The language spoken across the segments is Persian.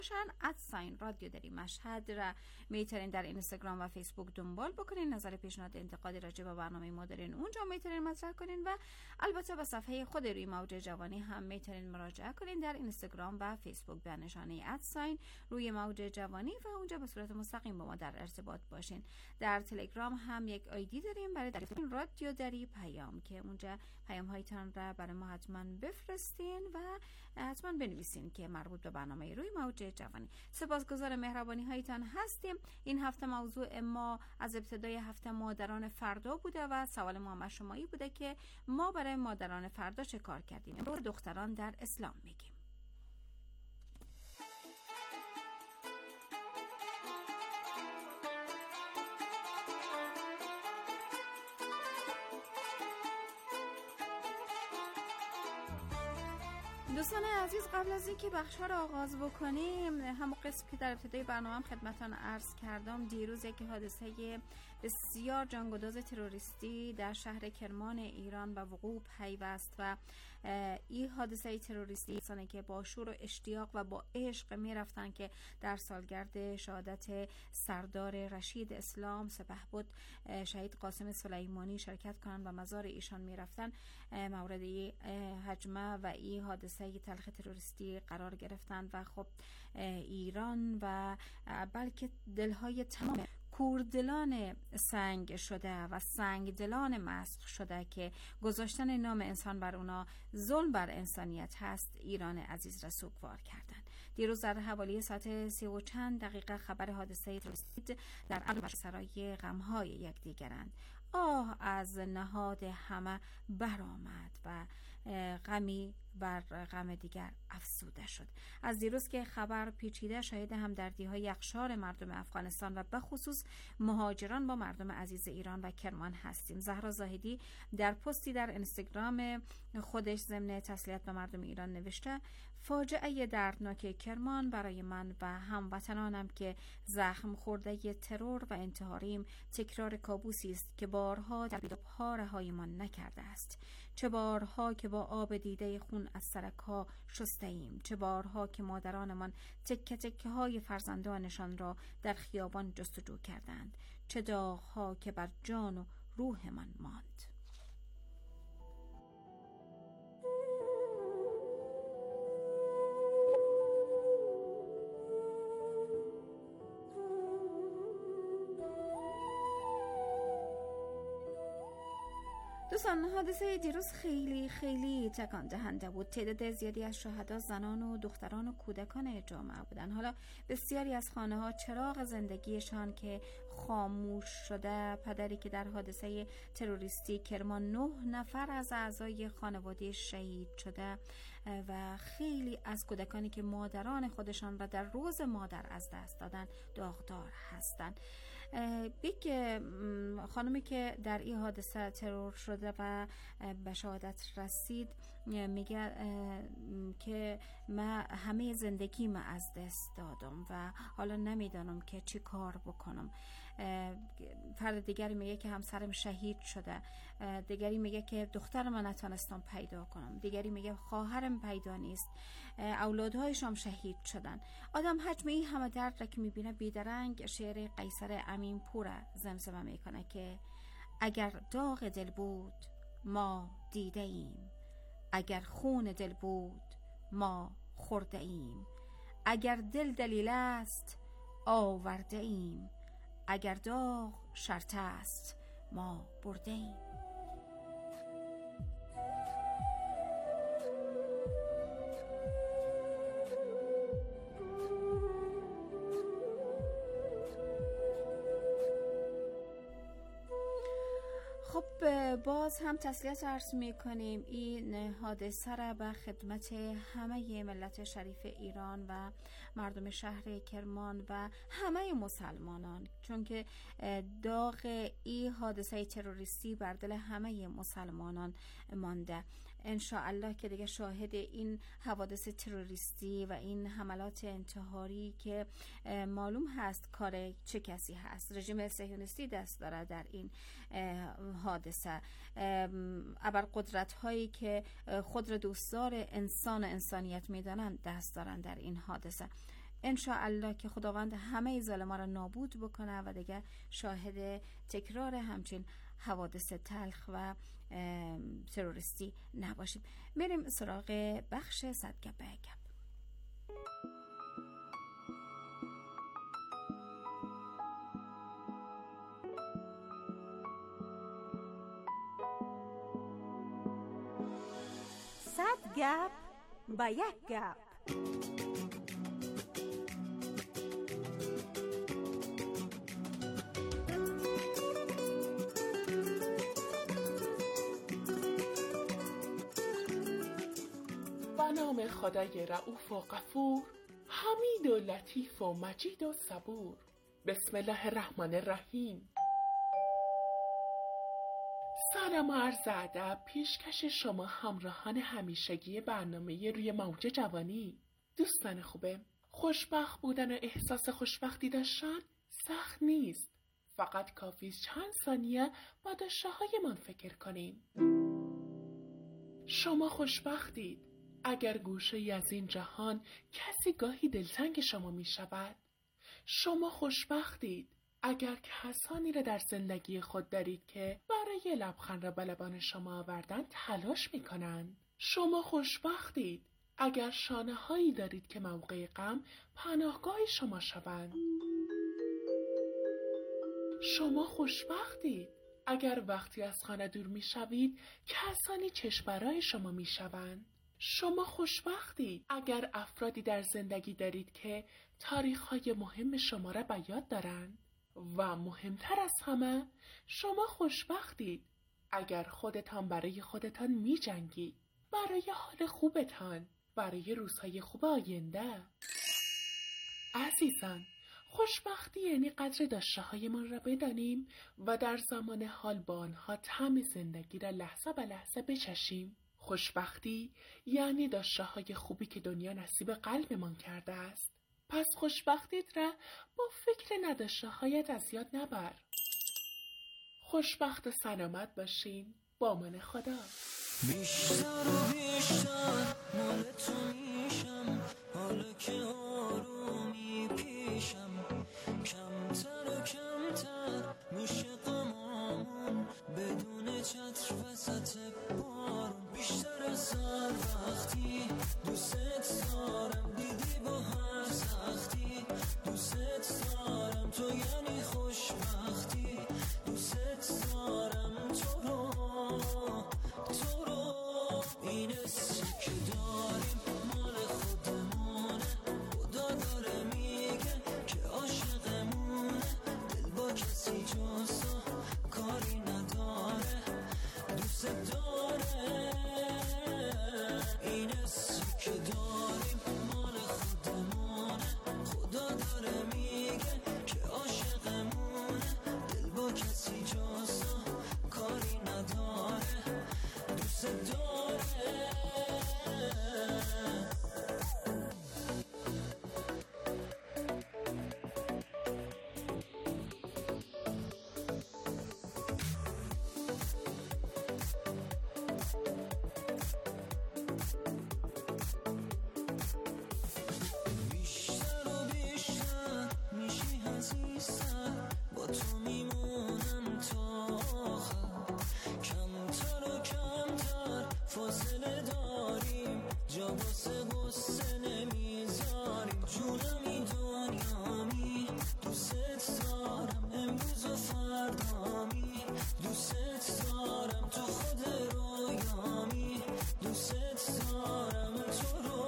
رادیو دری مشهد را میتونین در اینستاگرام و فیسبوک دنبال بکنین. نظر، پیشنهاد، انتقادی راجع به برنامه ما دارین اونجا میتونین مطرح کنین و البته به صفحه خود روی موج جوانی هم میتونین مراجعه کنین در اینستاگرام و فیسبوک به نشانه روی موج جوانی و اونجا به صورت مستقیم با ما در ارتباط باشین. در تلگرام هم یک آیدی داریم برای دریافت رادیو دری پیام که اونجا پیام هایتان را برای ما حتما بفرستین و حتما بنویسین که مربوط به برنامه روی موج جوانی. سپاسگزار مهربانی هایتان هستیم. این هفته موضوع ما از ابتدای هفته مادران فردا بوده و سوال ما شمایی بوده که ما برای مادران فردا چه کار کردیم. امروز دختران در اسلام میگیم. دوستان عزیز، قبل از اینکه بخش‌ها را آغاز بکنیم، همون قسم که در ابتدای برنامه خدمتتان عرض کردم، دیروز یک حادثه بسیار جانگداز تروریستی در شهر کرمان ایران به وقوع پیوست و این حادثه تروریستی کسانی که با شور و اشتیاق و با عشق می‌رفتن که در سالگرد شهادت سردار رشید اسلام سپهبد شهید قاسم سلیمانی شرکت کنند و مزار ایشان می‌رفتن، مورد هجمه و این حادثه تلخ تروریستی قرار گرفتند و خب ایران و بلکه دلهای تمام کوردلان سنگ شده و سنگ دلان مسخ شده که گذاشتن نام انسان بر اونا ظلم بر انسانیت هست، ایران عزیز را سوگوار کردند. دیروز در حوالی ساعت 30 و چند دقیقه خبر حادثه تروریستی در عقب سرای غم‌های یکدیگرند. آه از نهاد همه برآمد و غمی بر غم دیگر افزوده شد. از دیروز که خبر پیچیده، شاهد همدردی‌های یخشار مردم افغانستان و به خصوص مهاجران با مردم عزیز ایران و کرمان هستیم. زهرا زاهدی در پستی در اینستاگرام خودش ضمن تسلیت به مردم ایران نوشته: فاجعه دردناک کرمان برای من و هموطنانم که زخم خورده ترور و انتحاریم تکرار کابوسی است که بارها در بیداب‌ها رهایمان نکرده است. چه بارها که با آب دیده خون از سرک‌ها شسته ایم، چه بارها که مادرانمان تکه تکه های فرزندانشان را در خیابان جستجو کردند، چه داغ‌ها که بر جان و روحمان ماند. دوستان، حادثه دیروز خیلی خیلی تکان دهنده بود. تعداد زیادی از شهدا زنان و دختران و کودکان جامعه بودن. حالا بسیاری از خانه ها چراغ زندگیشان که خاموش شده، پدری که در حادثه تروریستی کرمان 9 نفر از اعضای خانواده شهید شده و خیلی از کودکانی که مادران خودشان را در روز مادر از دست دادن داغدار هستند. یک خانمی که در این حادثه ترور شده و به شهادت رسید میگه که من همه زندگیم از دست دادم و حالا نمیدانم که چی کار بکنم. فرد دیگری میگه که همسرم شهید شده، دیگری میگه که دخترم نتونستم پیدا کنم، دیگری میگه خواهرم پیدا نیست، اولادهایشم شهید شدن. آدم حجم این همه درد را که میبینه بیدرنگ شعر قیصر امین پور زمزمه میکنه که اگر داغ دل بود ما دیده ایم، اگر خون دل بود ما خورده ایم، اگر دل دلیل است آورده ایم، اگر داغ شرط است ما برده ایم. خب باز هم تسلیت عرض می کنیم این حادثه را به خدمت همه ملت شریف ایران و مردم شهر کرمان و همه مسلمانان، چون که داغ این حادثه تروریستی بر دل همه مسلمانان مانده. انشاءالله که دیگه شاهد این حوادث تروریستی و این حملات انتحاری که معلوم هست کار چه کسی هست، رژیم صهیونیستی دست داره در این حادثه، ابرقدرت هایی که خود را دوستدار انسان و انسانیت میدانند دست دارند در این حادثه. انشاءالله که خداوند همه ظالما را نابود بکنه و دیگه شاهد تکرار همچین حوادث تلخ و تروریستی نباشیم. میریم سراغ بخش صد گپ به گپ. صد گپ با یک گپ. به نام خدای رؤوف و غفور، حمید و لطیف و مجید و صبور. بسم الله الرحمن الرحیم. سلام و عرض ادب پیشکش شما همراهان همیشگی برنامه روی موج جوانی. دوستان خوبه، خوشبخت بودن و احساس خوشبختی داشتن سخت نیست. فقط کافی چند ثانیه با داشته هایمان فکر کنیم. شما خوشبختید اگر گوشه‌ای از این جهان کسی گاهی دلتنگ شما می شود. شما خوشبختید اگر کسانی را در زندگی خود دارید که برای لبخند را به لبان شما آوردن تلاش می کنند. شما خوشبختید اگر شانه هایی دارید که موقع غم پناهگاه شما شوند. شما خوشبختید اگر وقتی از خانه دور می شوید کسانی چشم برای شما می شوند. شما خوشبختید اگر افرادی در زندگی دارید که تاریخ‌های مهم شما را به یاد دارند. و مهمتر از همه، شما خوشبختید اگر خودتان برای خودتان می جنگید، برای حال خوبتان، برای روزهای خوب آینده. عزیزان، خوشبختی یعنی قدر داشته هایمان را بدانیم و در زمان حال با آنها طعم زندگی را لحظه به لحظه بچشیم. خوشبختی یعنی داشته های خوبی که دنیا نصیب قلبمان کرده است. پس خوشبختیت را با فکر نداشته هایت از یاد نبر. خوشبخت و سلامت باشین. با من خدا. بیشتر و بیشتر مال تو میشم، حالا که آرومی پیشم، کمتر و کمتر میشه غمامون، بدون چتر وسط بارون. بیشتر از هر وقتی دوست دارم، دیدی با هر سختی دوست دارم، تو یعنی خوشبختی. دوست دارم تو رو این حسی که داریم مال خودمونه، خدا داره میگه که عاشقمونه، دل با کسی جز تو کاری نداره، دوست داره. این حسی که داریم مال خودمونه، خدا داره میگه که عاشقمونه، دل با کسی جز تو کاری نداره، دوست داره. بیشتر و بیشتر میشی عزیزتر، با تو میمونم تا آخر، کمتر و کمتر فاصله داریم، جا واسه غصه نمیذاریم، جونمی دنیامی دوست دارم، امروز و فردامی دوست دارم، تو خود رویامی دوست دارم، تو رو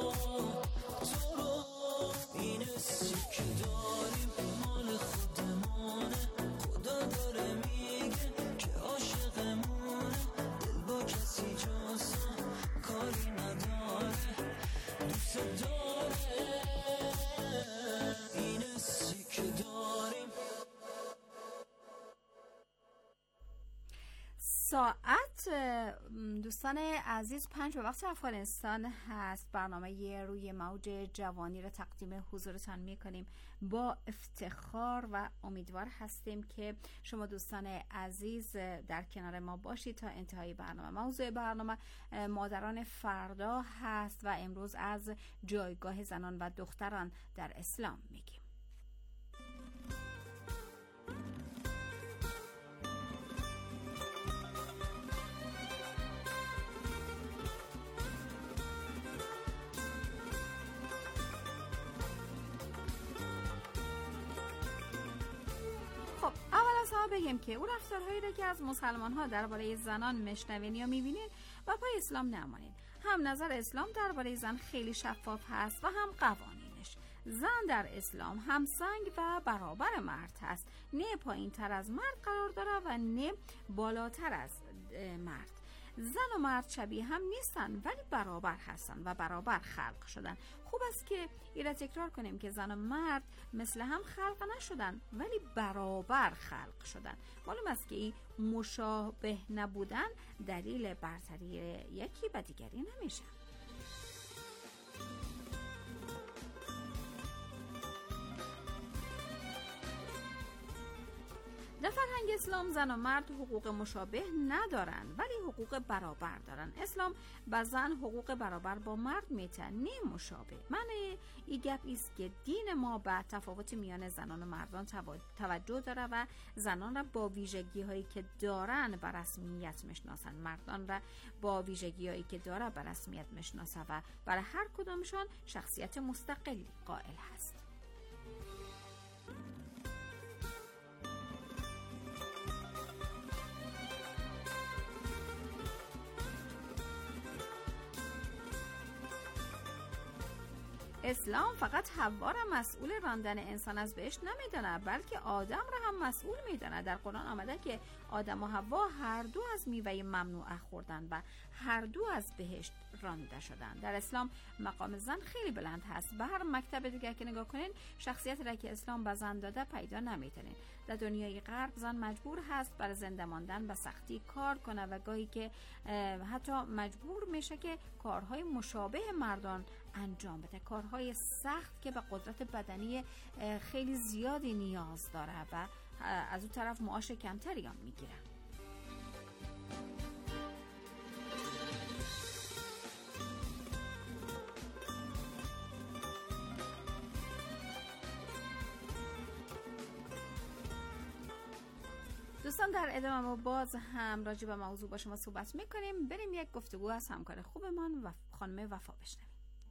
این حسی که داریم مال خودمونه، خدا داره میگه که عاشقمونه، دل با کسی جز تو کاری نداره، دوست داره. این حسی که داریم. ساعت درود دوستان عزیز. 5 به وقت افغانستان هست. برنامه روی موج جوانی را تقدیم حضورتان میکنیم. با افتخار و امیدوار هستیم که شما دوستان عزیز در کنار ما باشید تا انتهای برنامه. موضوع برنامه مادران فردا هست و امروز از جایگاه زنان و دختران در اسلام میگیم. خب اول از همه بگیم که او رفتارهایی را که از مسلمان ها درباره زنان میشنوین یا میبینین و پای اسلام نمانید. هم نظر اسلام درباره زن خیلی شفاف هست و هم قوانینش. زن در اسلام هم سنگ و برابر مرد هست، نه پایین تر از مرد قرار داره و نه بالاتر از مرد. زن و مرد شبیه هم نیستن ولی برابر هستن و برابر خلق شدن. خوب است که این را تکرار کنیم که زن و مرد مثل هم خلق نشدن ولی برابر خلق شدن. معلوم است که این مشابه نبودن دلیل برتری یکی و دیگری نمیشه. در فرهنگ اسلام زن و مرد حقوق مشابه ندارن ولی حقوق برابر دارن. اسلام به زن حقوق برابر با مرد میته، نه مشابه. معنی این گپ است که دین ما به تفاوت میان زنان و مردان توجه داره و زنان را با ویژگی هایی که دارن به رسمیت میشناسن، مردان را با ویژگی هایی که داره به رسمیت میشناسه و برای هر کدامشان شخصیت مستقلی قائل هست. اسلام فقط حوا را مسئول راندن انسان از بهشت نمیدانه بلکه آدم را هم مسئول میدانه. در قرآن آمده که آدم و حوا هر دو از میوه ممنوعه خوردن و هر دو از بهشت رانده شدن. در اسلام مقام زن خیلی بلند هست. به هر مکتب دیگه که نگاه کنین شخصیت را که اسلام به زن داده پیدا نمیتونین. در دنیای غرب زن مجبور هست برای زنده ماندن به سختی کار کنه و گاهی که حتی مجبور میشه که کارهای مشابه مردان انجام بده، کارهای سخت که به قدرت بدنی خیلی زیادی نیاز داره و از اون طرف معاش کمتری هم میگیره. دوستان در ادامه ما باز هم راجع به موضوع با شما صحبت میکنیم. بریم یک گفتگو از همکار خوبمان و خانم وفا بشنویم.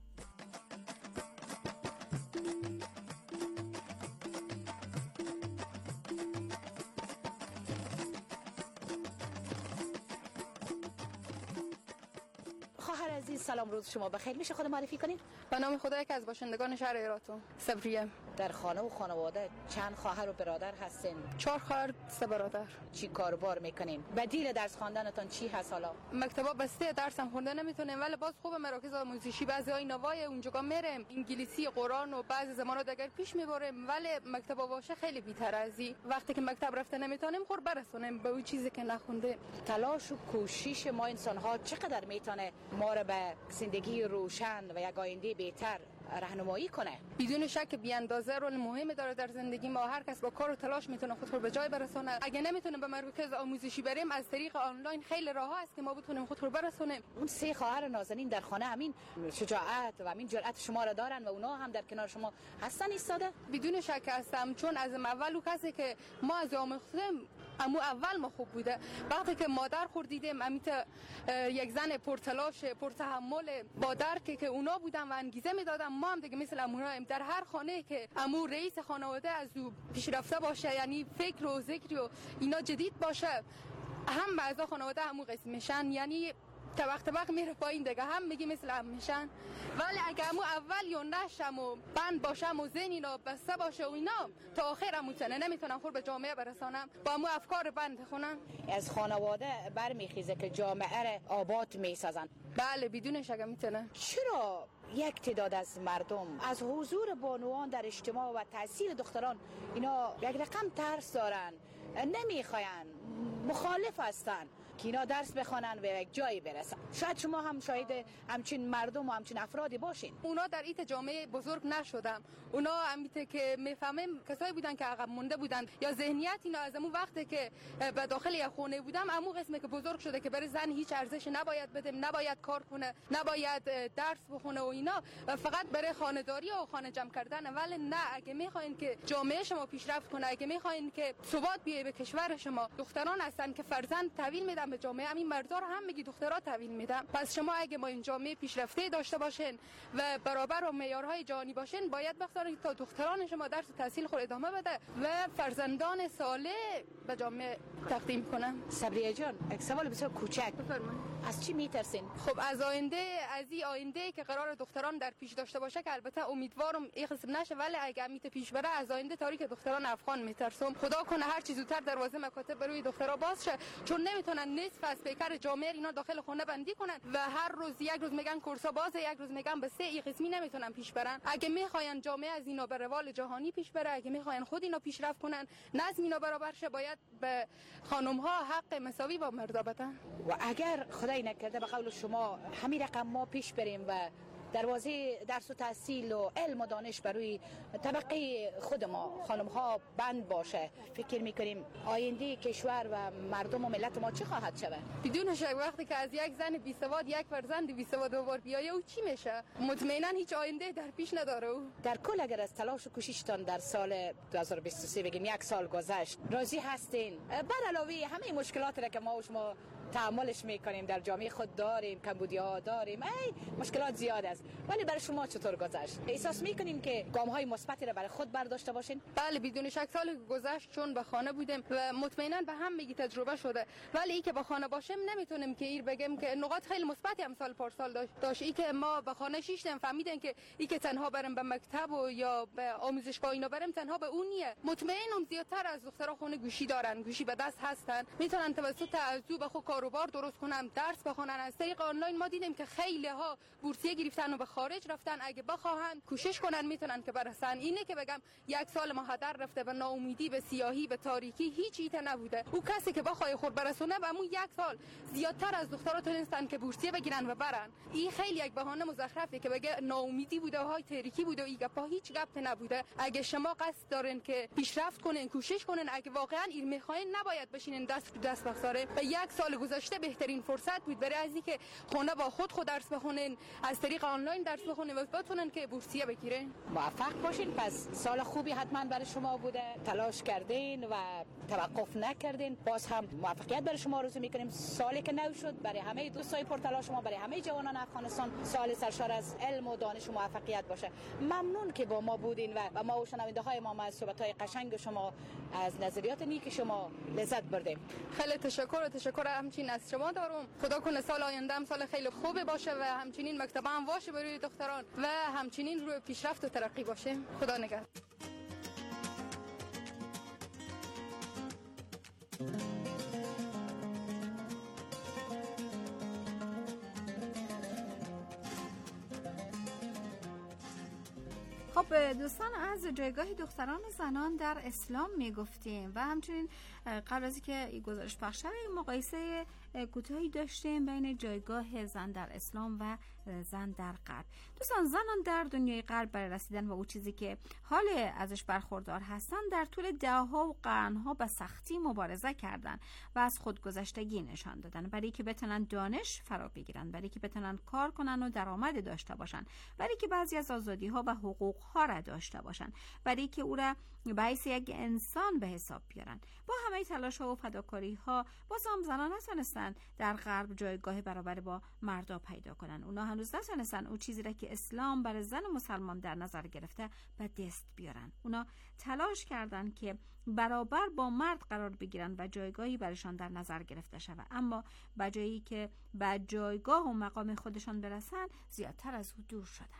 خواهر عزیز سلام، روز شما بخیر. میشه خود معرفی کنین؟ به نام خدا که از باشندگان شهر هراتو، صبریه. در خانه و خانواده چند خواهر و برادر هستین؟ 4 خواهر 3 برادر. چی کاروبار میکنین؟ بدیل درس خواندنتون چی هست حالا؟ مکتبا بسته، درسم خونده نمیتونیم ولی باز خوب مراکز آموزشی بعضی نوای اونجا میرم، انگلیسی قرآن و بعضی زمانات دیگر پیش میبریم ولی مکتبا باشه خیلی بی‌تر ازی. وقتی که مکتب رفته نمیتونیم خور برسونیم به اون چیزی که نخونده. تلاش و کوشش ما انسان ها چقدر میتونه ما رو به زندگی روشن و یک آینده بهتر راهنمایی کنه؟ بدون شک بی اندازه رول مهمی داره در زندگی ما. هر کس با کار و تلاش میتونه خود رو به جای برسونه. اگه نمیتونه به مراکز آموزشی بریم از طریق آنلاین خیلی راه هست که ما بتونیم خود رو برسونیم. اون 3 خواهر نازنین در خانه همین شجاعت و همین جرأت شما را دارن و اونا هم در کنار شما هستن ایستاده؟ بدون شک هستم، چون از اول کسی که ما از آموختیم امو اول ما خوب بوده. وقتی که مادر خود دیدیم امیت یک زن پرتلاش پرتحمل با درک که اونا بودن و انگیزه میدادن، ما هم دیگه مثل امونایم. در هر خانه که امو رئیس خانواده از او پیشرفته باشه، یعنی فکر و ذکر و اینا جدید باشه، هم بعضا خانواده همو قسم میشن، یعنی طبق میره پایین دیگه، هم میگی مثل هم میشن. ولی اگه همو اول یا نشم و بند باشم و ذهن اینا بسته باشه و اینا تا آخر میتونه نمیتونم خود به جامعه برسانم، با همو افکار بند خونم. از خانواده برمیخیزه که جامعه را آباد میسازن. بله بدون شک میتونه. چرا یک تعداد از مردم از حضور بانوان در اجتماع و تاثیر دختران اینا یک رقم ترس دارن، نمیخواین، مخالف هستن؟ که اینا درس بخوانن و یک جایی برسن. شاید شما هم شاهد همچین مردم و همچین افرادی باشین. اونا در این جامعه بزرگ نشدن، اونا همیته که میفهمم کسایی بودن که عقب مونده بودن یا ذهنیت اینا از اون وقتی که به داخل یک خونه بودم امو قسمه که بزرگ شده که برای زن هیچ ارزش نباید بده، نباید کار کنه، نباید درس بخونه و اینا، فقط برای خانه‌داری و خانه جمع کردن. ولی نه، اگه میخواین که جامعه شما پیشرفت کنه، اگه میخواین که ثبات بیای به کشور شما، دختران هستن که فرزند تحویل میدن به جامعه، همین مردا رو هم میگی دخترها تحویل میدن. پس شما اگه ما این جامعه پیشرفته داشته باشین و برابر و معیارهای جهانی باشین، باید بخواید تا دختران شما درس و تحصیل خود ادامه بده و فرزندان صالح به جامعه تقدیم کنن. صبریه جان، یک سوال بسیار کوچک. بفرمایید. از چی میترسین؟ خب از این آینده که قرار دختران در پیش داشته باشه که البته امیدوارم این قسم نشه، ولی اگه امیت پیش بره از آینده تاریک دختران افغان میترسم. خدا کنه هر چیز زودتر دروازه مکاتب برای دخترها باز شه، چون نمیتونن نصف از پیکر جامعه اینا داخل خونه بندی کنن و هر روز یک روز میگن کورسا بازه، یک روز میگن به 3 قسمی نمیتونن پیش برن. اگه میخواین جامعه از اینا به روال جهانی پیش بره، اگه میخواین خود اینا پیشرفت کنن، نظم اینا برابر شه، باید به خانم ها حق مساوی با مردا بدن. و اگر خدای نکرده به قول شما همین رقم ما پیش بریم و دروازه درس و تحصیل و علم و دانش برای طبقه خود ما خانم ها بند باشه، فکر میکنیم آینده کشور و مردم و ملت ما چه خواهد شود؟ بدون شک وقتی که از یک زن بی سواد یک فرزند بی سواد دوبار بیایه او چی میشه؟ مطمئنا هیچ آینده در پیش نداره. او در کل اگر از تلاش و کوششتان در سال 2023 بگیم یک سال گذشت، راضی هستین؟ بر علاوه همه مشکلاتی را که ما و شما تحملش میکنیم در جامعه خود داریم، کمبودی‌ها داریم، مشکلات زیاد است، ولی برای شما چطور گذشت؟ احساس میکنین که گام‌های مثبتی را برای خود برداشته باشین؟ بله، بدون شک سال گذشت چون به خانه بودیم و مطمئنا به هم میگی تجربه شده، ولی ای که به خانه باشیم نمیتونیم که ایر بگیم که نقاط خیلی مثبتی هم سال پارسال داشت. ای که ما به خانه شیشتیم فهمیدن که ای که تنها بریم به مکتب و یا به آموزشگاه اینا بریم تنها به اون نیه. مطمئنم زیادتر از دخترها خونه گوشی دارن، گوشی به دست هستن، میتونن توسط عضو به خود کاروبار درست کنن، درس بخونن. از طریق آنلاین ما دیدیم که خیلی ها بورسیه گرفتن و به خارج رفتن، اگه بخواهن کوشش کنن میتونن که برسن. اینه که بگم یک سال ما هدر رفته به ناامیدی، به سیاهی، به تاریکی، هیچ ایت نبوده. او کسی که بخواد خود برسونه به همون یک سال زیادتر از دخترها تونستن که بورسیه بگیرن و برن. این خیلی یک بهانه مزخرفه که بگه ناامیدی بوده، های تاریکی بوده، این گپا هیچ گپ نبوده. اگه شما قصد دارین که پیشرفت کنین، کوشش کنین، اگه واقعا این میخواین نباید بشینین دست تو دست بخساره. به یک سال گذشته بهترین فرصت بود برای از اینکه خونه با خود درس بخونین، از طریق آنلاین درس بخونین و بتونن که بورسیه بگیرین. موفق باشین. پس سال خوبی حتما برای شما بوده، تلاش کردین و توقف نکردین. باز هم موفقیت برای شما آرزو میکنیم. سالی که نو شد برای همه دوستای پرتلاش شما، برای همه جوانان افغانستان سال سرشار از علم و دانش و موفقیت باشه. ممنون که با ما بودین و ما و شنونده های ما از صحبت‌های قشنگ شما، از نظریات نیک شما لذت بردیم. خیلی تشکر همچنین از شما دارم. خدا کنه سال آینده هم سال خیلی خوبی باشه و همچنین مکتب هم باشه برای دختران و همچنین روی پیشرفت و ترقی باشه. خدا نگهدار. خب دوستان، از جایگاه دختران و زنان در اسلام میگفتیم و همچنین قبل از اینکه گزارش پخش شد مقایسه کوتاهی داشتیم بین جایگاه زن در اسلام و زن در غرب. دوستان، زنان در دنیای غرب برای رسیدن به اون چیزی که حال ازش برخوردار هستن در طول دهها و قرنها با سختی مبارزه کردن و از خودگذشتگی نشان دادن برای که بتونن دانش فرا بگیرن، برای که بتونن کار کنن و درآمد داشته باشن، برای که بعضی از آزادی ها و حقوق ها را داشته باشن، برای که او را به حیث یک انسان به حساب بیارن. با همه تلاش ها و فداکاری ها باز هم زنان نتونستن در غرب جایگاه برابر با مردا پیدا کنن. اونا هنوز نتونستن اون چیزی را که اسلام برای زن و مسلمان در نظر گرفته به دست بیارن. اونا تلاش کردن که برابر با مرد قرار بگیرن و جایگاهی برایشان در نظر گرفته شود، اما به جایی که به جایگاه و مقام خودشان برسن زیادتر از او دور شدن.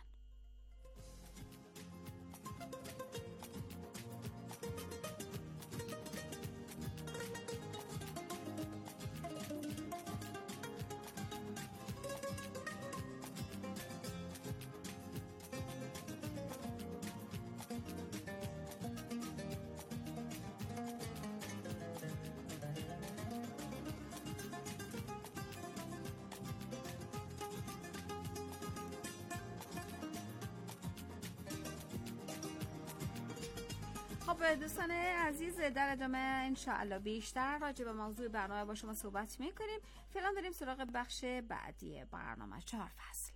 خب دوستان عزیز، در ادامه انشاءالله بیشتر راجع به موضوع برنامه با شما صحبت میکنیم. فعلا بریم سراغ بخش بعدی برنامه 4 فصل.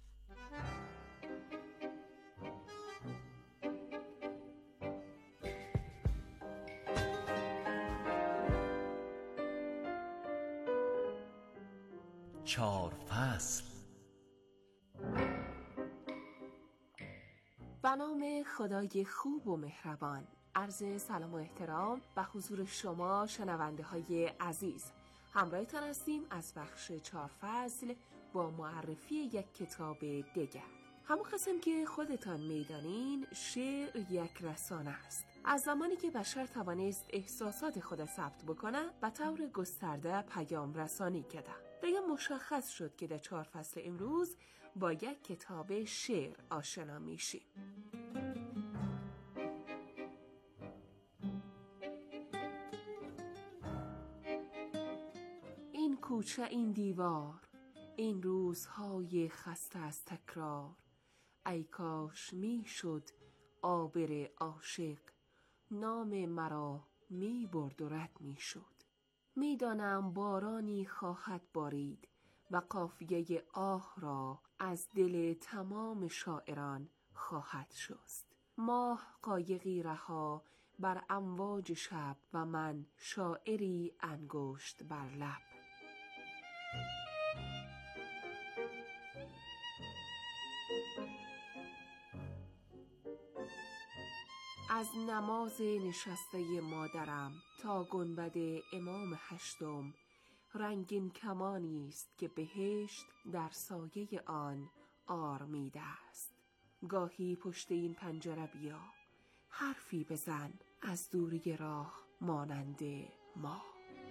چهار فصل. به نام خدای خوب و مهربان. عرض سلام و احترام به حضور شما شنونده های عزیز. همراهتان هستیم از بخش 4 فصل با معرفی یک کتاب دیگر. همون قسم که خودتان میدانین، شعر یک رسانه است. از زمانی که بشر توانست احساسات خود ثبت بکنه، به طور گسترده پیام رسانی کرده. دیگه مشخص شد که در 4 فصل امروز با یک کتاب شعر آشنا میشیم. این کوچه، این دیوار، این روزهای خسته از تکرار، ای کاش می شد عابر عاشق، نام مرا می برد و رد می شد. می دانم بارانی خواهد بارید و قافیه آه را از دل تمام شاعران خواهد شست. ماه قایقی رها بر امواج شب و من شاعری انگشت بر لب. از نماز نشسته مادرم تا گنبد امام هشتم، رنگین کمانی است که بهشت در سایه آن آرمیده است. گاهی پشت این پنجره بیا، حرفی بزن از دوری راه مانند ما.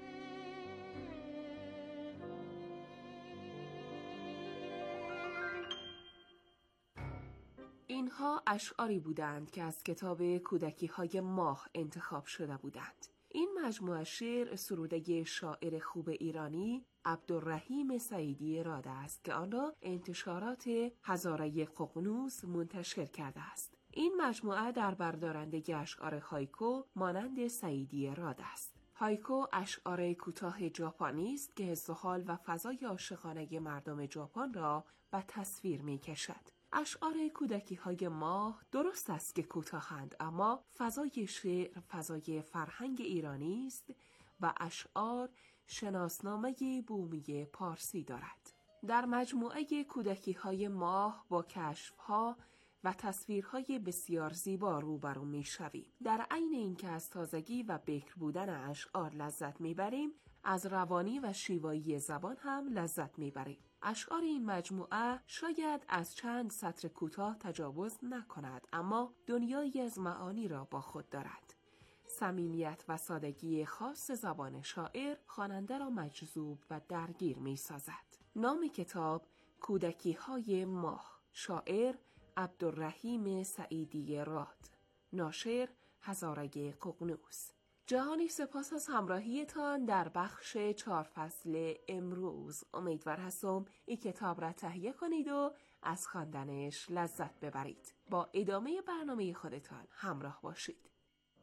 اینها اشعاری بودند که از کتاب کودکی های ماه انتخاب شده بودند. این مجموعه شعر سروده شاعر خوب ایرانی عبدالرحیم سعیدی راد است که آن را انتشارات هزاره ققنوس منتشر کرده است. این مجموعه در بردارنده اشعار هایکو مانند سعیدی راد است. هایکو اشعار کوتاه ژاپنی است که حس و حال و فضای عاشقانه مردم ژاپن را به تصویر می‌کشد. اشعار کودکی های ماه درست است که کوتاهند، اما فضای شعر فضای فرهنگ ایرانی است و اشعار شناسنامه بومی پارسی دارد. در مجموعه کودکی های ماه با کشفها و تصویرهای بسیار زیبا روبرو می‌شویم. در عین اینکه از تازگی و بکر بودن اشعار لذت می‌بریم، از روانی و شیوایی زبان هم لذت می‌بریم. اشعار این مجموعه شاید از چند سطر کوتاه تجاوز نکند، اما دنیایی از معانی را با خود دارد. صمیمیت و سادگی خاص زبان شاعر خواننده را مجذوب و درگیر می‌سازد. نام کتاب کودکی های ماه، شاعر عبدالرحیم سعیدی راد، ناشر هزاره ققنوس. جهانی سپاس از همراهیتان در بخش 4 فصل امروز. امیدوار هستم این کتاب را تهیه کنید و از خواندنش لذت ببرید. با ادامه برنامه خودتان همراه باشید.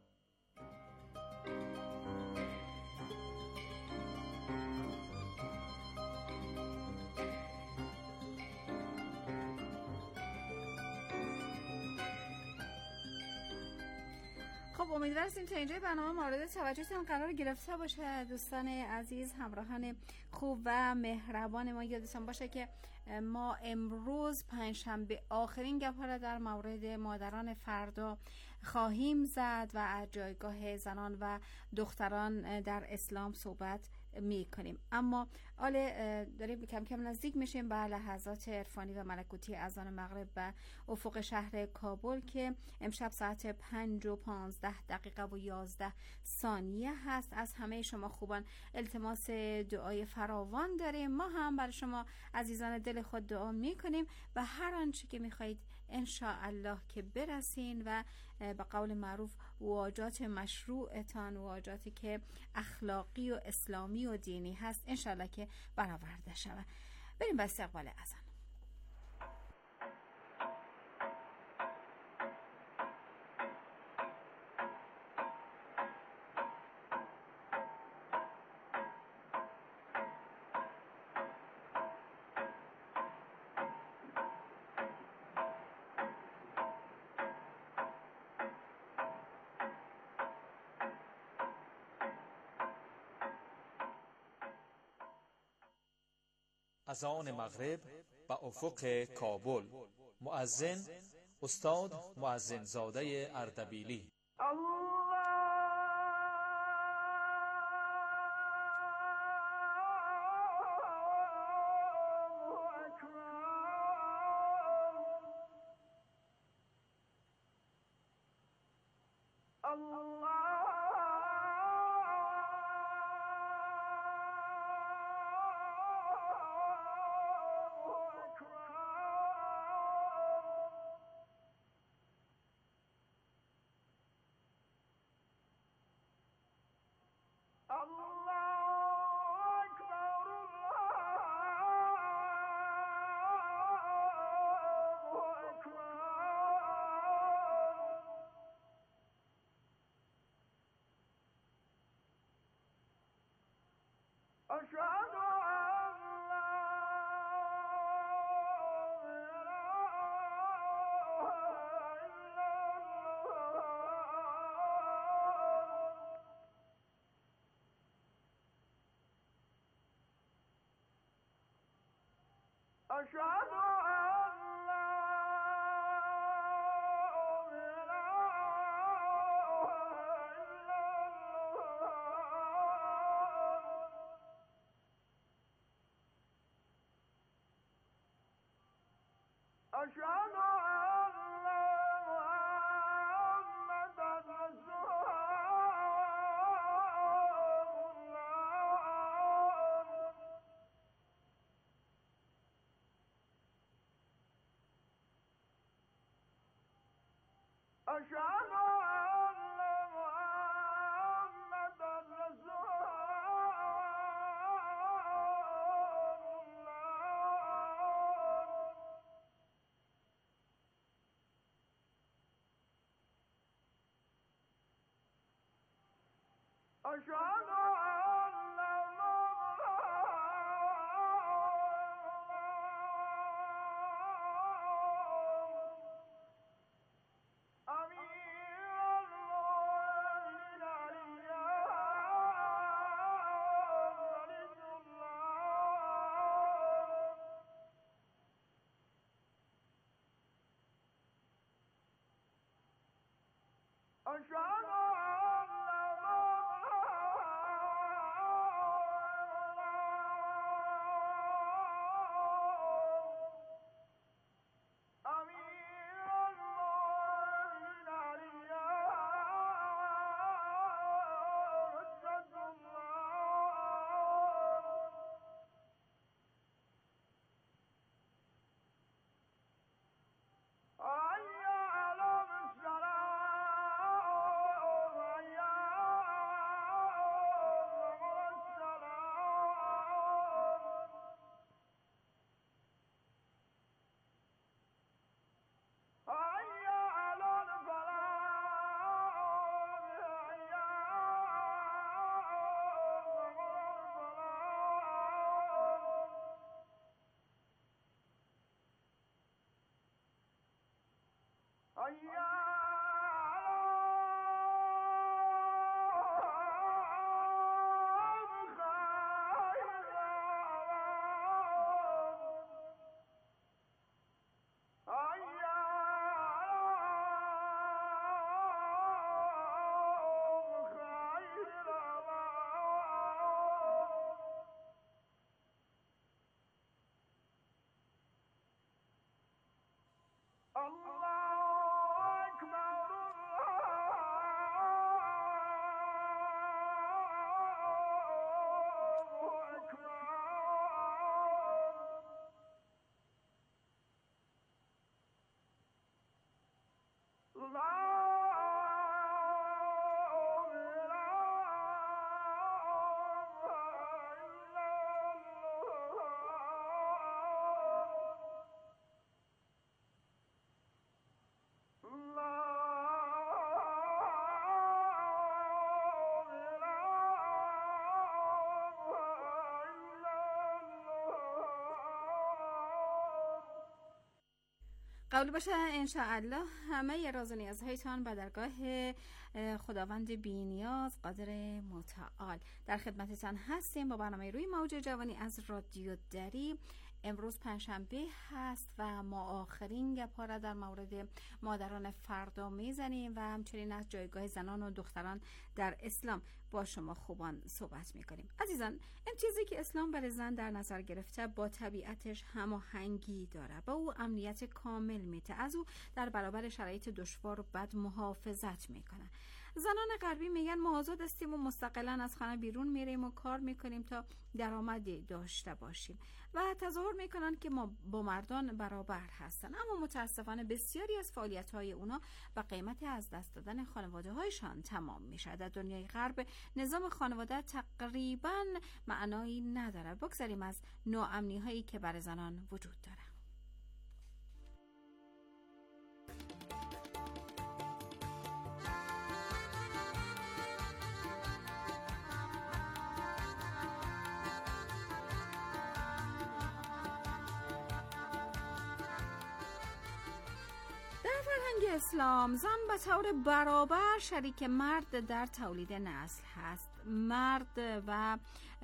خب امیدوار هستیم تا اینجای برنامه مورد توجهتون قرار گرفته باشه. دوستان عزیز، همراهان خوب و مهربان ما، یادتون باشه که ما امروز پنجشنبه آخرین گپ‌ها را در مورد مادران فردا خواهیم زد و از جایگاه زنان و دختران در اسلام صحبت می کنیم. اما داریم کم کم نزدیک میشیم به لحظات عرفانی و ملکوتی اذان مغرب به افق شهر کابل که امشب ساعت 5:15 و 11 هست. از همه شما خوبان التماس دعای فراوان داریم. ما هم برای شما عزیزان دل خود دعا میکنیم و هر آنچه که میخواهید ان شاء الله که برسین و به قول معروف واجات مشروعتان، واجاتی که اخلاقی و اسلامی و دینی هست، ان شاء الله که برآورده شود. بریم به استقبال اذان. اذان مغرب به افق کابل. مؤذن استاد مؤذن زاده اردبیلی. الله قبول باشه انشاءالله همه راز و نیازهایتان به درگاه خداوند بی‌نیاز قادر متعال در خدمتتان هستیم با برنامه روی موج جوانی از رادیو دری. امروز پنجشنبه هست و ما آخرین گپ‌ها را در مورد مادران فردا میزنیم و همچنین از جایگاه زنان و دختران در اسلام با شما خوبان صحبت میکنیم. عزیزان، امتیازی که اسلام برای زن در نظر گرفته با طبیعتش هماهنگی داره، با او امنیت کامل میده، از او در برابر شرایط دشوار و بد محافظت میکنه. زنان غربی میگن ما آزاد هستیم و مستقلا از خانه بیرون میریم و کار میکنیم تا درآمدی داشته باشیم و تظاهر میکنن که ما با مردان برابر هستن، اما متاسفانه بسیاری از فعالیت‌های اونا به قیمت از دست دادن خانواده‌هایشان تمام میشه. در دنیای غرب نظام خانواده تقریبا معنایی نداره. بگذاریم از ناامنی‌هایی که برای زنان وجود داره. اسلام زن به طور برابر شریک مرد در تولید نسل هست. مرد و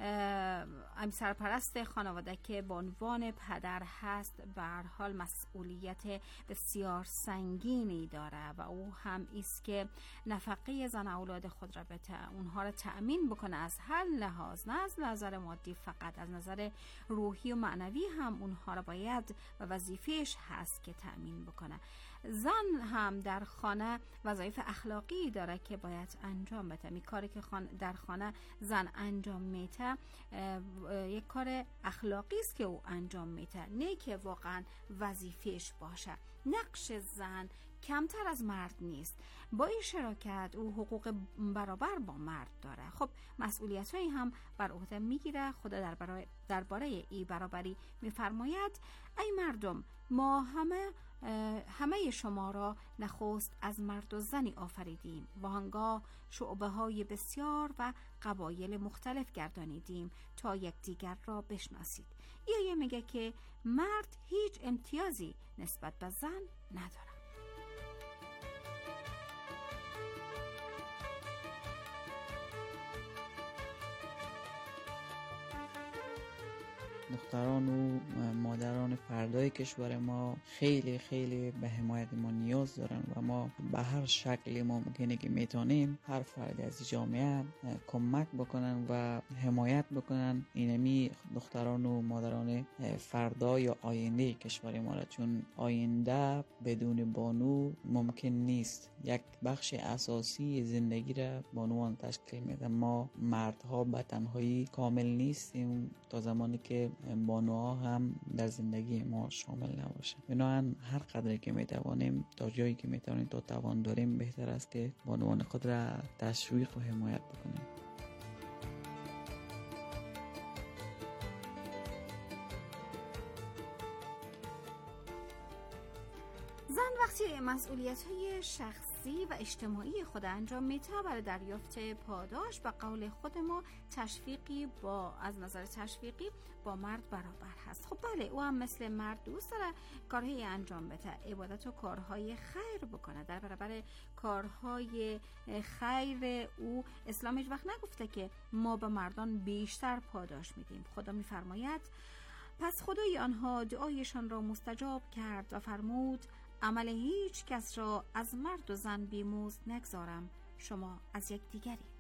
سرپرست خانواده که به عنوان پدر هست به هر حال مسئولیت بسیار سنگینی داره و او هم است که نفقه زن اولاد خود را اونها را تأمین بکنه، از هر لحاظ، نه از نظر مادی فقط، از نظر روحی و معنوی هم اونها را باید و وظیفهش هست که تأمین بکنه. زن هم در خانه وظایف اخلاقی داره که باید انجام بده. می کاری که در خانه زن انجام میده یک کار اخلاقی است که او انجام میده، نه که واقعا وظیفهش باشه. نقش زن کمتر از مرد نیست. با این شراکت او حقوق برابر با مرد داره. خب مسئولیت هایی هم بر عهده میگیره. خدا درباره این برابری میفرماید ای مردم، ما همه شما را نخست از مرد و زنی آفریدیم، وانگاه شعبه های بسیار و قبایل مختلف گردانیدیم تا یکدیگر را بشناسید. این میگه که مرد هیچ امتیازی نسبت به زن نداره. دختران و مادران فردای کشور ما خیلی خیلی به حمایت ما نیاز دارن و ما به هر شکلی ممکنه که میتونیم هر فرد از جامعه کمک بکنن و حمایت بکنن اینمی دختران و مادران فردا یا آینده کشور ما را، چون آینده بدون بانو ممکن نیست. یک بخش اساسی زندگی را بانوان تشکیل میدن. ما مردها به تنهایی کامل نیستیم تا زمانی که بانوها هم در زندگی ما شامل نباشه. بنابراین هر قدری که میتوانیم تا جایی که میتوانیم تا توان داریم بهتر است که بانوان خود را تشویق و حمایت بکنیم. زن وقتی مسئولیت‌های شخصی و اجتماعی خود انجام میده برای دریافت پاداش به قول خود ما تشویقی از نظر تشویقی با مرد برابر هست. خب بله، او هم مثل مرد دوست داره کارهایی انجام بده، عبادت و کارهای خیر بکنه. در برابر کارهای خیر او اسلام هیچ وقت نگفته که ما به مردان بیشتر پاداش میدیم. خدا میفرماید پس خدای آنها دعایشان را مستجاب کرد و فرمود عمل هیچ کس را از مرد و زن بیمزد نگذارم، شما از یک دیگرید.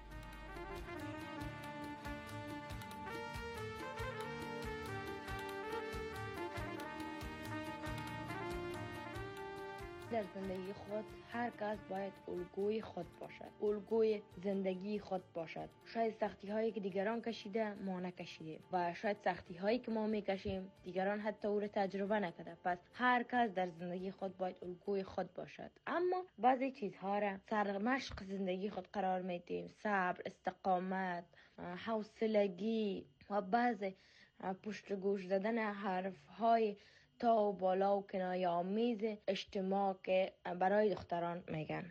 در زندگی خود هر کس باید الگوی خود باشد، الگوی زندگی خود باشد. شاید سختی هایی که دیگران کشیده ما نکشیده و شاید سختی هایی که ما میکشیم دیگران حتی او را تجربه نکرده. پس هر کس در زندگی خود باید الگوی خود باشد. اما بعضی چیزها را سرمشق زندگی خود قرار میدیم: صبر، استقامت، حوصلگی و بعضی پشت گوش دادن حرف های تا و بالا و کنایه آمیز اجتماع که برای دختران میگن.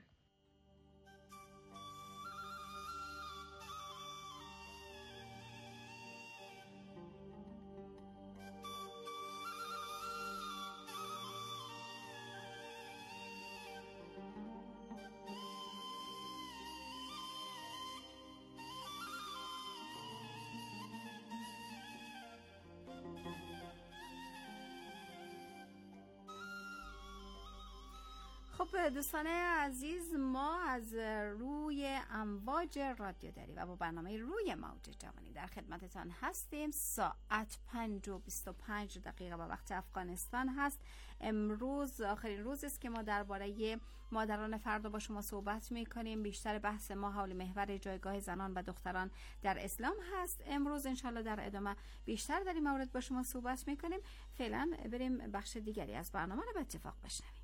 خب دوستان عزیز، ما از روی امواج رادیو دری و با برنامه روی موج جوانی در خدمتتان هستیم. ساعت 5:25 با وقت افغانستان هست. امروز آخرین روز است که ما درباره مادران فردا با شما صحبت می‌کنیم. بیشتر بحث ما حول محور جایگاه زنان و دختران در اسلام هست. امروز انشالله در ادامه بیشتر در این مورد با شما صحبت می‌کنیم. فعلا بریم بخش دیگری از برنامه رو به اتفاق بشنویم.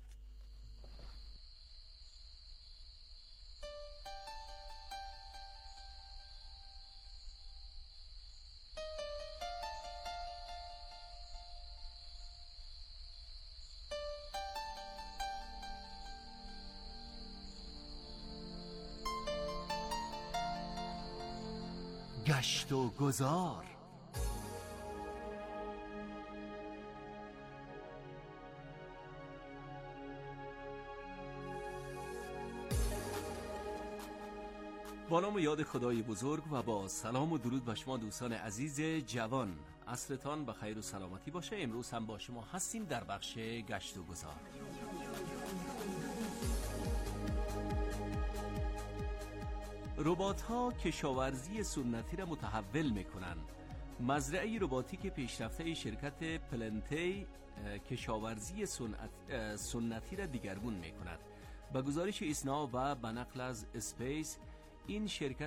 گشت و گذار. با نام و یاد خدای بزرگ و با سلام و درود به شما دوستان عزیز جوان، عصرتان به خیر و سلامتی باشه. امروز هم با شما هستیم در بخش گشت و گذار. ربات‌ها کشاورزی سنتی را متحول می‌کنند. مزرعه رباتیک پیشرفته شرکت پلنتی کشاورزی سنتی را دیگرگون می‌کند. به گزارش ایسنا و به نقل از اسپیس، این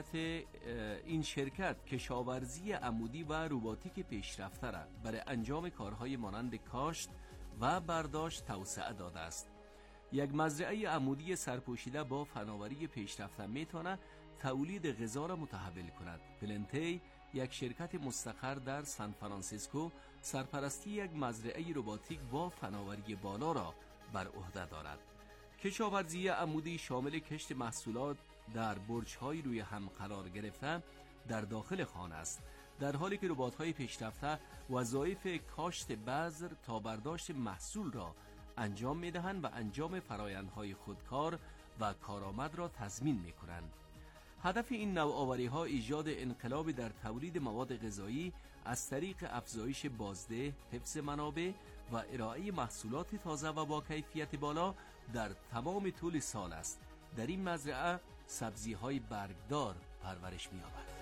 شرکت کشاورزی عمودی و رباتیک پیشرفته را برای انجام کارهای مانند کاشت و برداشت توسعه داده است. یک مزرعه عمودی سرپوشیده با فناوری پیشرفته میتونه تولید غذا را متحول کند. پلنتی یک شرکت مستقر در سان فرانسیسکو سرپرستی یک مزرعه رباتیک با فناوری بالا را بر عهده دارد. کشاورزی عمودی شامل کشت محصولات در برج‌های روی هم قرار گرفته در داخل خانه است، در حالی که ربات‌های پیشرفته وظایف کاشت بذر تا برداشت محصول را انجام می‌دهند و انجام فرآیندهای خودکار و کارآمد را تضمین می‌کنند. هدف این نوآوری‌ها ایجاد انقلاب در تولید مواد غذایی از طریق افزایش بازده، حفظ منابع و ارائه محصولات تازه و با کیفیت بالا در تمام طول سال است. در این مزرعه سبزی‌های برگدار پرورش می‌یابد.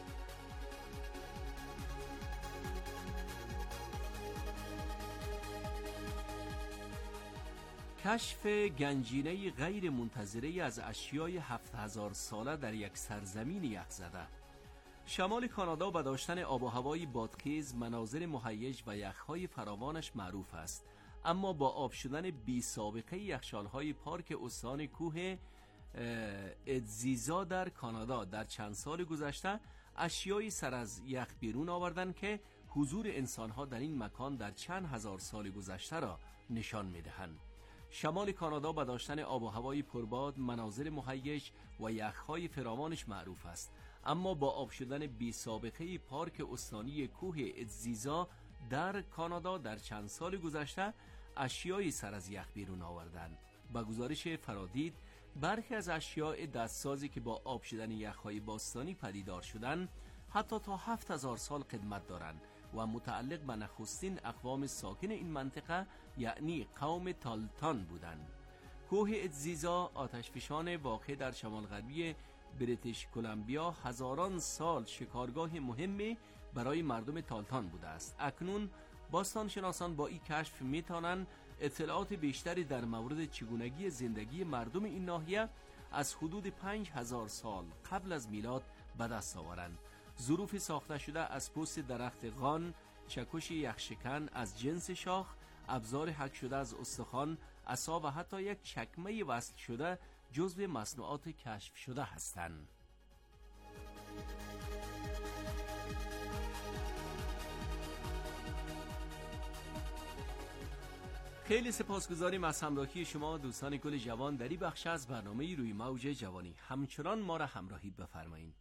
کشف گنجینه غیر منتظره از اشیای 7000 ساله در یک سرزمین یخزده. شمال کانادا با داشتن آب و هوای بادخیز، مناظر مهیج و یخهای فراوانش معروف است، اما با آب شدن بی سابقه یخچال‌های پارک استان کوه ادزیزا در کانادا در چند سال گذشته اشیایی سر از یخ بیرون آوردن که حضور انسان‌ها در این مکان در چند هزار سال گذشته را نشان می‌دهند. شمال کانادا با داشتن آب و هوای پرباد، مناظر مهیج و یخهای فراوانش معروف است، اما با آب شدن بی سابقه پارک استانی کوه ادزیزا در کانادا در چند سال گذشته اشیایی سر از یخ بیرون آوردند. با گزارش فرادید، برخی از اشیاء دستسازی که با آب شدن یخهای باستانی پدیدار شدند حتی تا 7000 سال قدمت دارند و متعلق به نخستین اقوام ساکن این منطقه یعنی قوم تالتان بودند. کوه ادزیزا آتشفشان واقع در شمال غربی بریتیش کلمبیا هزاران سال شکارگاه مهمی برای مردم تالتان بوده است. اکنون باستانشناسان با این کشف میتونن اطلاعات بیشتری در مورد چگونگی زندگی مردم این ناحیه از حدود 5000 سال قبل از میلاد به دست آورند. ظروف ساخته شده از پوست درخت غان، چکش یخشکن از جنس شاخ، ابزار حک شده از استخوان، عصا و حتی یک چکمه وصل شده جزو مصنوعات کشف شده هستند. خیلی سپاسگزاریم از همراهی شما دوستان گل جوان در این بخش از برنامه روی موج جوانی. همچنان ما را همراهی بفرمایید.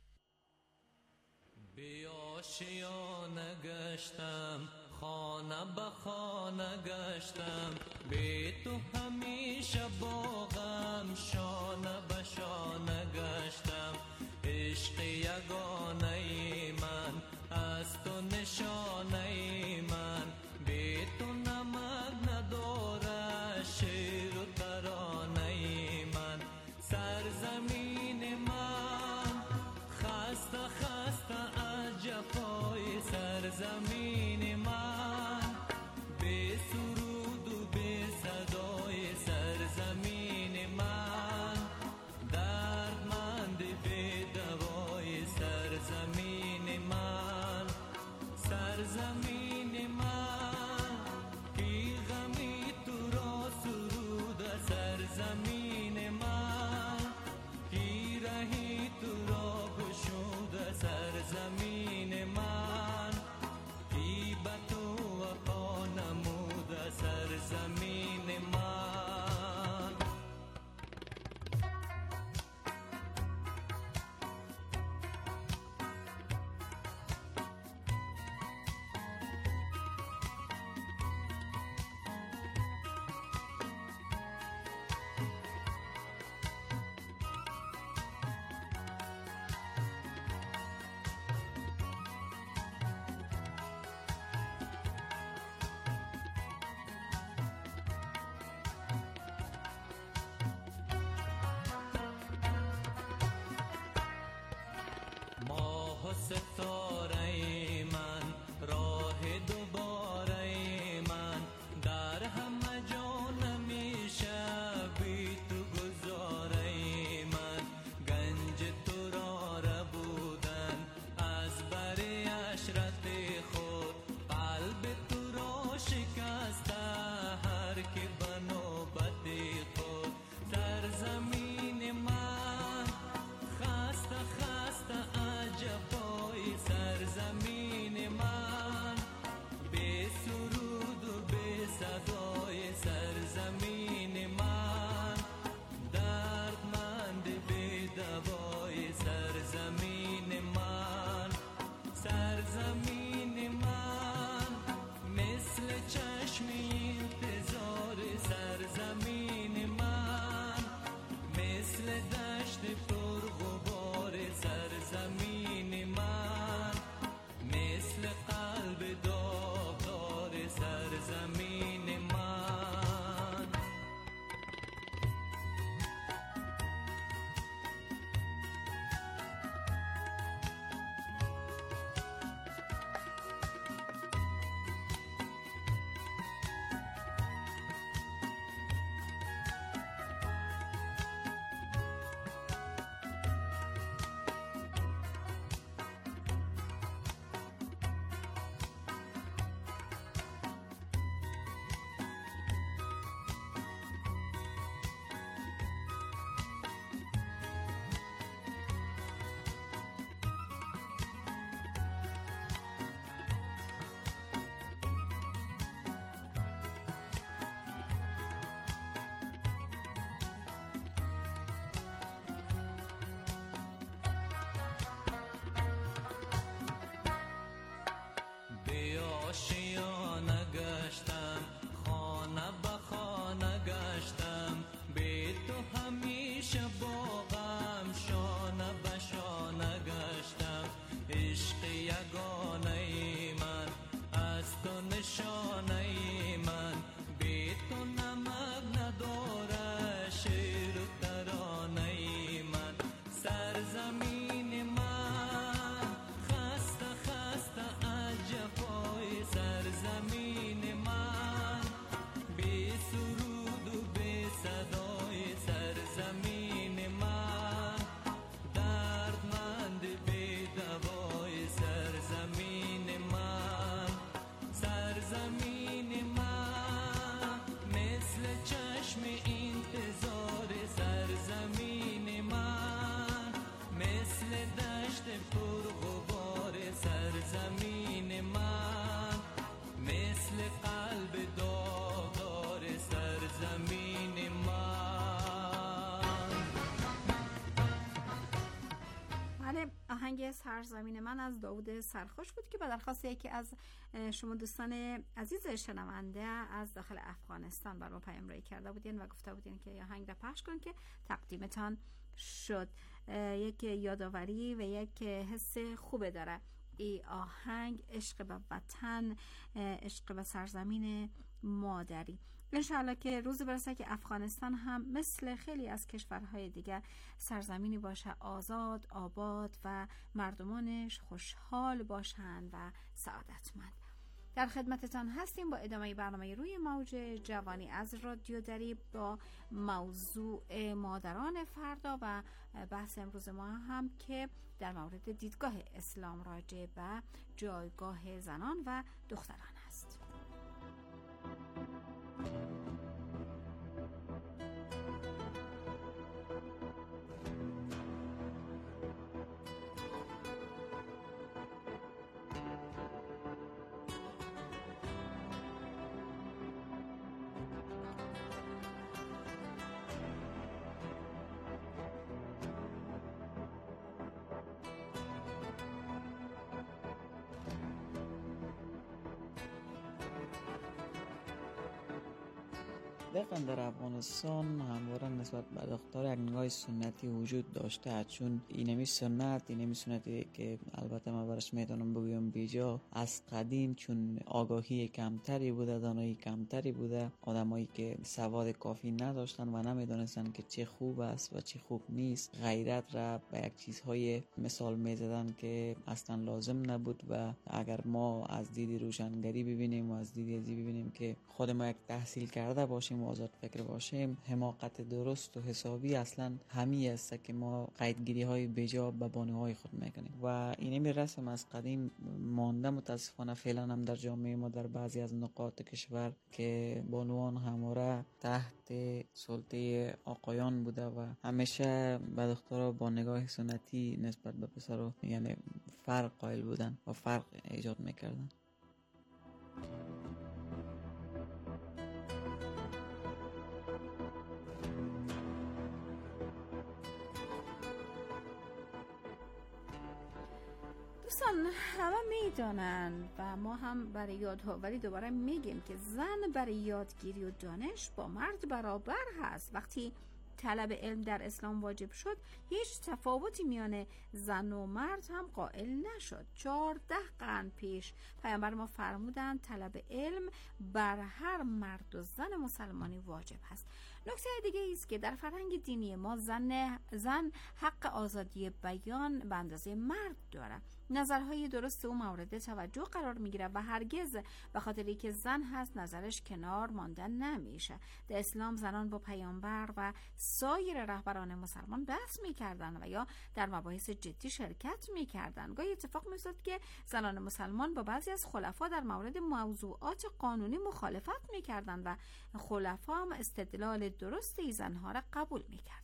بی آشیانه گشتم، خانه به خانه گشتم، بی تو همیشه باغم، شانه به شانه گشتم، عشق یگانه من از تو نشانه من، بی تو نمک نداره شیر و ترانه سرزمین من، خسته خسته از جفای سرزمین من، بی سرود و بی صدای سرزمین من، دردمند بی دوای سرزمین من، سرزمین من مثل چشم انتظار سرزمین من، مثل دشت پرغبار سرزمین من، مثل قلب داغدار سرزمین من. بله، آهنگ سرزمین من از داوود سرخوش بود که به درخواست یکی از شما دوستان عزیز شنونده از داخل افغانستان برای پیام رای کرده بودین و گفته بودین که آهنگ را پخش کن که تقدیمتان شد. یک یادآوری و یک حس خوبه داره ای آهنگ، عشق به وطن، عشق به سرزمین مادری. انشاءالله که روزی برسه که افغانستان هم مثل خیلی از کشورهای دیگه سرزمینی باشه آزاد، آباد و مردمانش خوشحال باشند و سعادتمند. در خدمتتان هستیم با ادامه برنامه روی موج جوانی از رادیو دری با موضوع مادران فردا و بحث امروز ما هم که در مورد دیدگاه اسلام راجع به جایگاه زنان و دختران است. دقیقا در افغانستان همواره نسبت به دختر یک نگاه سنتی وجود داشته، چون اینمی سنتی که البته ما برش میتونم بگویم بیجا از قدیم، چون آگاهی کمتری بوده، دانایی کمتری بوده، آدمایی که سواد کافی نداشتن و نمیدونستن که چه خوب است و چه خوب نیست، غیرت را به یک چیزهای مثال میزدن که اصلا لازم نبود. و اگر ما از دید روشنگری ببینیم و از دید ازی ببینیم که خود ما یک تحصیل کرده باشیم و آزاد فکر باشیم، حماقت درست و حسابی اصلا همی است که ما قیدگیری های بجا به بانوهای خود میکنیم و اینمی رسم از قدیم مانده متاسفانه فعلا هم در جامعه ما در بعضی از نقاط کشور که بانوان همواره تحت سلطه آقایان بوده و همیشه به دخترها با نگاه سنتی نسبت به پسرها یعنی فرق قائل بودن و فرق ایجاد میکردن. دوستان همه میدانن و ما هم برای یادآوری دوباره میگیم که زن برای یادگیری و دانش با مرد برابر هست. وقتی طلب علم در اسلام واجب شد هیچ تفاوتی میان زن و مرد هم قائل نشد. 14 قرن پیش پیامبر ما فرمودند طلب علم بر هر مرد و زن مسلمانی واجب هست. نکته دیگه است که در فرهنگ دینی ما زن حق آزادی بیان به اندازه مرد داره. نظرهای درست او مورد توجه قرار میگیره و هرگز به خاطری که زن هست نظرش کنار ماندن نمیشه. در اسلام زنان با پیامبر و سایر رهبران مسلمان بحث میکردن و یا در مباحث جدی شرکت میکردن. گاهی اتفاق میافتاد که زنان مسلمان با بعضی از خلفا در مورد موضوعات قانونی مخالفت میکردن و خلفا هم استدلال درستی زنها را قبول میکردن.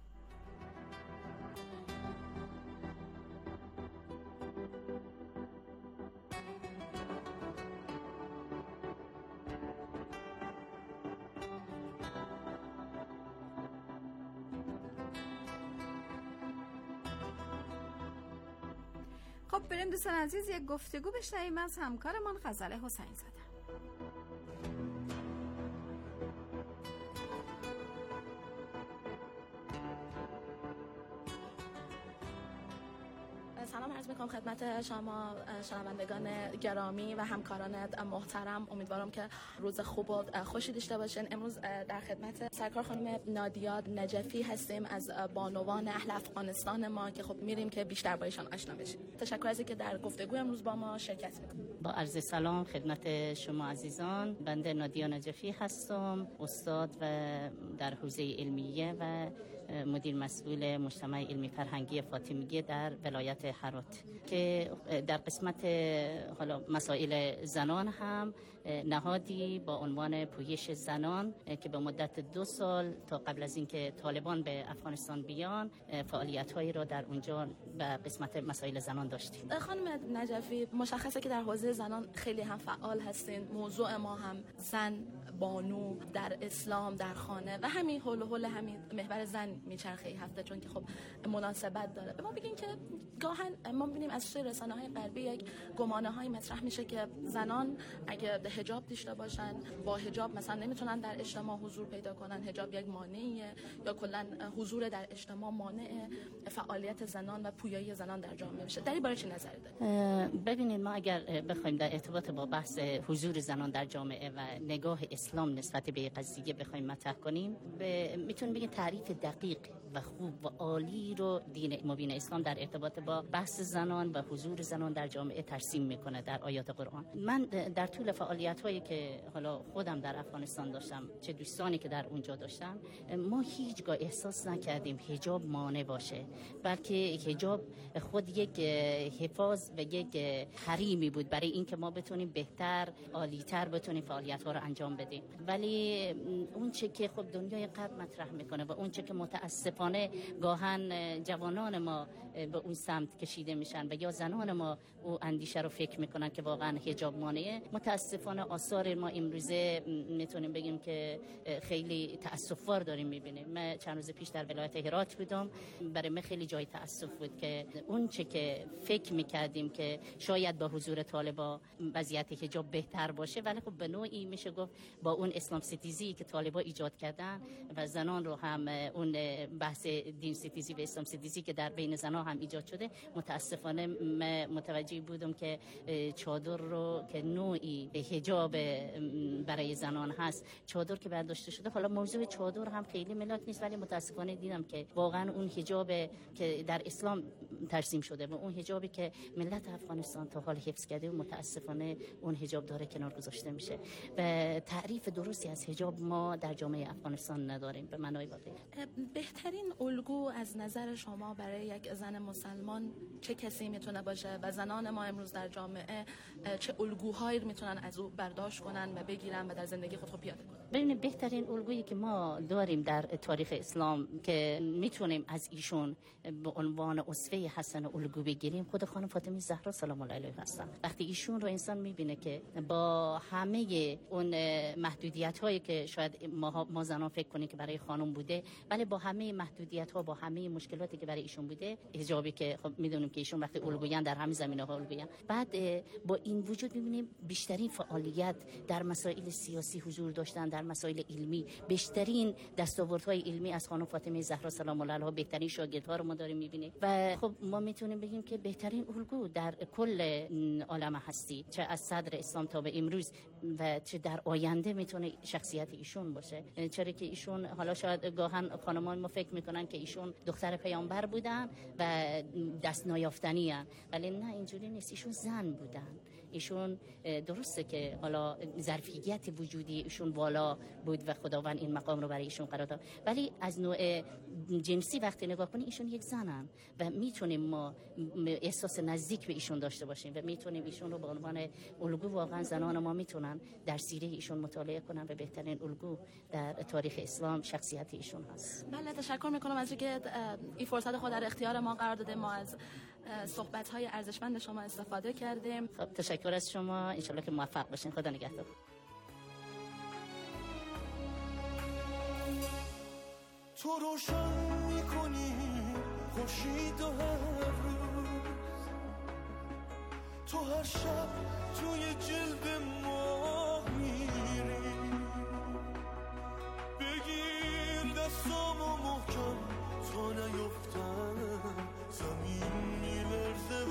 خب بریم دوستان عزیز یک گفتگو بشنویم از همکارمان غزل حسین زاده. سلام عرض میکنم خدمت شما شنوندگان گرامی و همکاران محترم. امیدوارم که روز خوب و خوشی داشته باشین. امروز در خدمت سرکار خانم نادیا نجفی هستیم از بانوان اهل افغانستان ما که خب میریم که بیشتر با ایشان آشنا بشیم. تشکر از اینکه در گفتگو امروز با ما شرکت میکنید. با عرض سلام خدمت شما عزیزان. بنده نادیا نجفی هستم، استاد و در حوزه علمیه و مدیر مسئول مجتمع علمی فرهنگی فاطمیه در ولایت هرات که در قسمت حالا مسائل زنان هم نهادی با عنوان پویش زنان که به مدت 2 سال تا قبل از اینکه طالبان به افغانستان بیان فعالیت‌هایی را در اونجا به قسمت مسائل زنان داشتیم. خانم نجفی، مشخصه که در حوزه زنان خیلی هم فعال هستین. موضوع ما هم زن بانو در اسلام در خانه و همین حول همین محور زن میچرخه این هفته، چون که خب مناسبت داره. به ما بگین که گاهن ما می‌بینیم از سوی رسانه‌های غربی یک گمانه‌های مطرح میشه که زنان اگه حجاب داشته باشن با حجاب مثلا نمیتونن در اجتماع حضور پیدا کنن، حجاب یک مانعیه، یا کلا حضور در اجتماع مانع فعالیت زنان و پویایی زنان در جامعه میشه. در این باره چی نظر دارید؟ ببینید، ما اگر بخوایم در ارتباط با بحث حضور زنان در جامعه و نگاه اسلام نسبت به قضیه بخوایم مطرح کنیم، میتونیم بگیم تعریف دقیق و خوب و عالی رو دین مبین اسلام در ارتباط با بحث زنان و حضور زنان در جامعه ترسیم میکنه در آیات قرآن. من در طول فعالیت‌هایی که حالا خودم در افغانستان داشتم، چه دوستانی که در اونجا داشتم، ما هیچگاه احساس نکردیم حجاب مانع باشه، بلکه حجاب خود یک حفاظ و یک حریمی بود برای اینکه ما بتونیم بهتر عالی‌تر بتونیم فعالیت‌ها رو انجام بدیم. ولی اون چه که خب دنیای غرب مطرح میکنه و اون چه که متاسفانه گاهن جوانان ما به اون سمت کشیده میشن و یا زنان ما او اندیشه رو فکر میکنن که واقعا حجاب مانعه، متاسفانه آثار ما امروزه میتونیم بگیم که خیلی تأسف‌بار داریم میبینیم. من چند روز پیش در ولایت هرات بودم، برای من خیلی جای تأسف بود که اون چه که فکر میکردیم که شاید با حضور طالبا وضعیت حجاب بهتر باشه، ولی خب به نوعی میشه گفت با اون اسلام ستیزی که طالبا ایجاد کردن و زنان رو هم اون بحث دین ستیزی و اسلام ستیزی که در بین زنان هم ایجاد شده، متاسفانه متوجه بودم که چادر رو که نوعی حجاب برای زنان هست، چادر که برداشته شده، حالا موضوع چادر هم خیلی ملاک نیست، ولی متاسفانه دیدم که واقعا اون حجاب که در اسلام ترسیم شده و اون حجابی که ملت افغانستان تا حال حفظ کرده، متاسفانه اون حجاب داره کنار گذاشته میشه و تعریف درستی از حجاب ما در جامعه افغانستان نداریم به معنای واقعی. بهترین الگو از نظر شما برای یک زن مسلمان چه کسی میتونه باشه و زنان ما امروز در جامعه چه الگوهایی میتونن از او برداشت کنن و بگیرن و در زندگی خود پیاده کنن؟ ببینید، بهترین الگویی که ما داریم در تاریخ اسلام که میتونیم از ایشون به عنوان اسوه حسن الگو بگیریم، خود خانم فاطمه زهرا سلام الله علیها هستن. وقتی ایشون رو انسان میبینه که با همه اون محدودیت هایی که شاید ما زنان فکر کنیم که برای خانم بوده، ولی با همه محدودیت ها، با همه مشکلاتی که برای ایشون بوده، حجابی که خب میدونیم که ایشون وقتی الگویان در همه زمینه ها الگویان، بعد با این وجود میبینیم بیشترین فعالیت در مسائل سیاسی حضور داشتن، در مسائل علمی بیشترین دستاوردهای علمی از خانم فاطمه زهرا سلام الله علیها، بهترین شاگردها رو ما داریم میبینیم و خب ما میتونیم بگیم که بهترین الگو در کل عالم هستی، چه از صدر اسلام تا به امروز و چه در آینده میتونه شخصیت ایشون باشه. چرا که ایشون حالا شاید گاهن خانمان ما فکر میکنن که ایشون دختر پیامبر بودن و دست نیافتنی ان، ولی نه، اینجوری نیست. ایشون زن بودن. ایشون درسته که حالا ظرفیت وجودی ایشون بالا بود و خداوند این مقام رو برای ایشون قرار داد، ولی از نوع جنسی وقتی نگاه کنیم ایشون یک زنن و میتونیم ما احساس نزدیک به ایشون داشته باشیم و میتونیم ایشون رو به عنوان الگو، واقعا زنان ما میتونن در سیره ایشون مطالعه کنن و بهترین الگو در تاریخ اسلام شخصیت ایشون هست. بله، تشکر میکنم از اینکه این فرصت خود در اختیار ما قرار داده. ما از صحبت‌های ارزشمند شما استفاده کردیم. خب تشکر از شما، ان شاءالله که موفق باشین. خدا نگهدار. تو روشن میکنی خورشید و هر روز، تو هر شب توی جلد ماه میری، بگیر دستامو محکم تا نیفتم، زمین میلرزه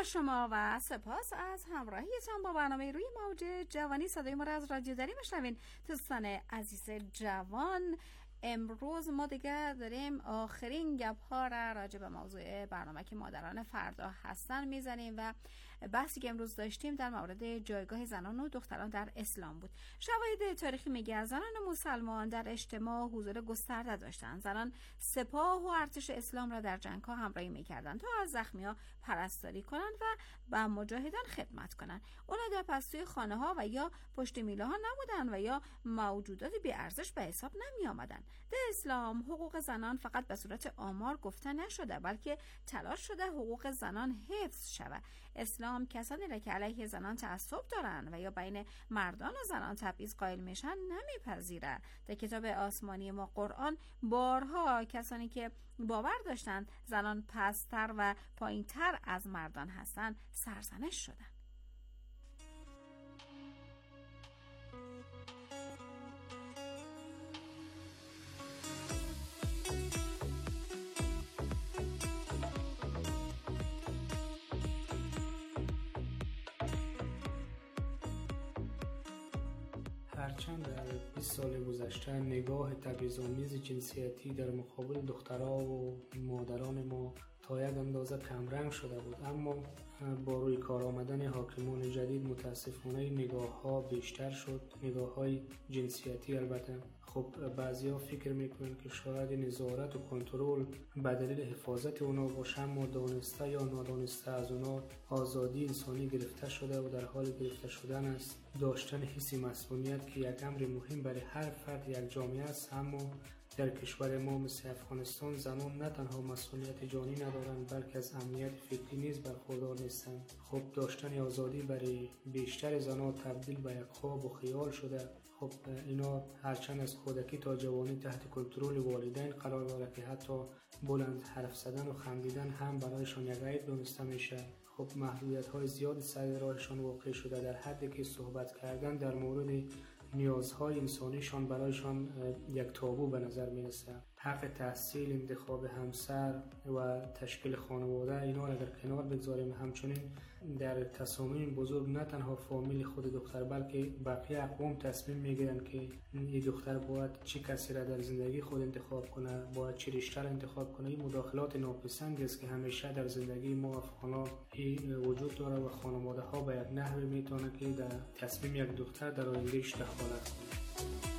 شما و سپاس از همراهیتان با برنامه روی موج جوانی. صدای ما را از رادیو دری میشنوین. دوستان عزیز جوان، امروز ما دیگه داریم آخرین گپ ها را راجع به موضوع برنامه که مادران فردا هستن میزنیم و بحثی که امروز داشتیم در مورد جایگاه زنان و دختران در اسلام بود. شواهد تاریخی میگه زنان مسلمان در اجتماع حضور گسترده داشتند. زنان سپاه و ارتش اسلام را در جنگ‌ها همراهی می‌کردند تا از زخمی‌ها پرستاری کنند و به مجاهدان خدمت کنند. اونها در پستوی خانه‌ها و یا پشت میله‌ها نبودند و یا موجودات بی‌ارزش به حساب نمی‌آمدند. در اسلام حقوق زنان فقط به صورت آمار گفته نشده، بلکه تلاش شده حقوق زنان حفظ شود. اسلام کسانی را که علیه زنان تعصب دارند و یا بین مردان و زنان تبعیض قائل میشن نمیپذیرد. در کتاب آسمانی ما قرآن بارها کسانی که باور داشتند زنان پستر و پایینتر از مردان هستند سرزنش شدند. هرچند در 20 سال گذشته نگاه تبعیض‌آمیز جنسیتی در مقابل دخترها و مادران ما تا یک اندازه کمرنگ شده بود، اما با روی کار آمدن حاکمان جدید متاسفانه نگاه‌ها بیشتر شد، نگاه‌های جنسیتی. البته خب بعضی‌ها فکر می‌کنند که شاید نظارت و کنترل به دلیل حفاظت اونا باشه، اما دانسته یا نادانسته از اونا آزادی انسانی گرفته شده و در حال گرفته شدن است. داشتن حس مسئولیت که یک امر مهم برای هر فرد یک جامعه است، اما در کشور ما مثل افغانستان زنان نه تنها مسئولیت جانی ندارند بلکه از امنیت فکری نیز برخوردار نیستند. خب داشتن آزادی برای بیشتر زنان تبدیل به یک خواب و خیال شده. خب اینا هرچند از کودکی تا جوانی تحت کنترل والدین قرار داره که حتی بلند حرف زدن و خندیدن هم برایشان یک عیب دانسته میشه. خب محدودیت‌های زیاد سر راهشان واقع شده، در حدی که صحبت کردن در مورد نیازهای انسانیشان برایشان یک تابو به نظر میرسه. حق تحصیل، انتخاب همسر و تشکیل خانواده، اینا اگر کنار بگذاریم، همچنین در تصامیم بزرگ نه تنها فامیل خود دختر بلکه بقیه اقوام تصمیم میگیرن که این دختر باید چه کسی را در زندگی خود انتخاب کنه، باید چه رشته را انتخاب کنه. این مداخلات ناپسندی است که همیشه در زندگی ما افغانا وجود داره و خانواده ها به یک نحوی میتونه که در تصمیم یک دختر در آیندهش دخالت کنه.